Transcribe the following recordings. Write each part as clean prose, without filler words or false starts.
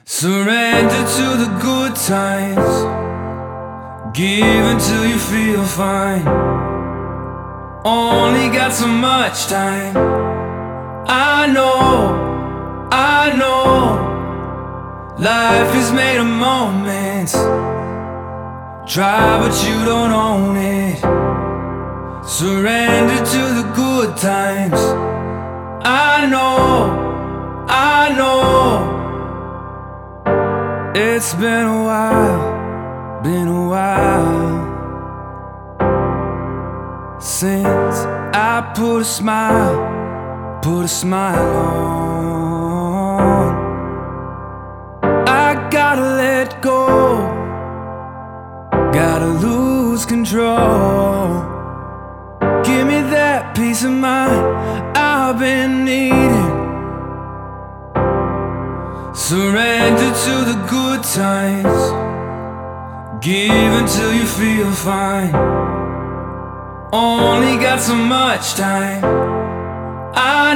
Surrender to the good times. Give until you feel fine. Only got so much time. I know life is made of moments. Try but you don't own it. Surrender to the good times. I know it's been a while since I put a smile on. I gotta let go, gotta lose control. Give me that peace of mind I've been needing. Surrender to the good times. Give until you feel fine. Only got so much time. I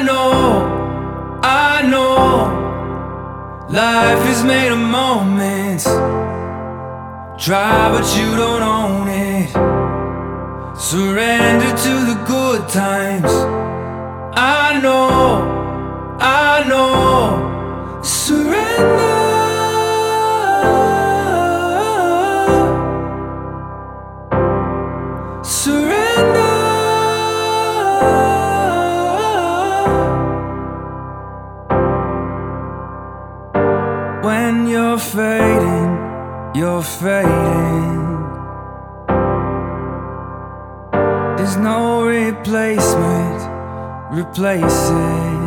know life is made of moments. Try but you don't own it. Surrender to the good times. I know surrender. Surrender. When you're fading, there's no replacement, replace it.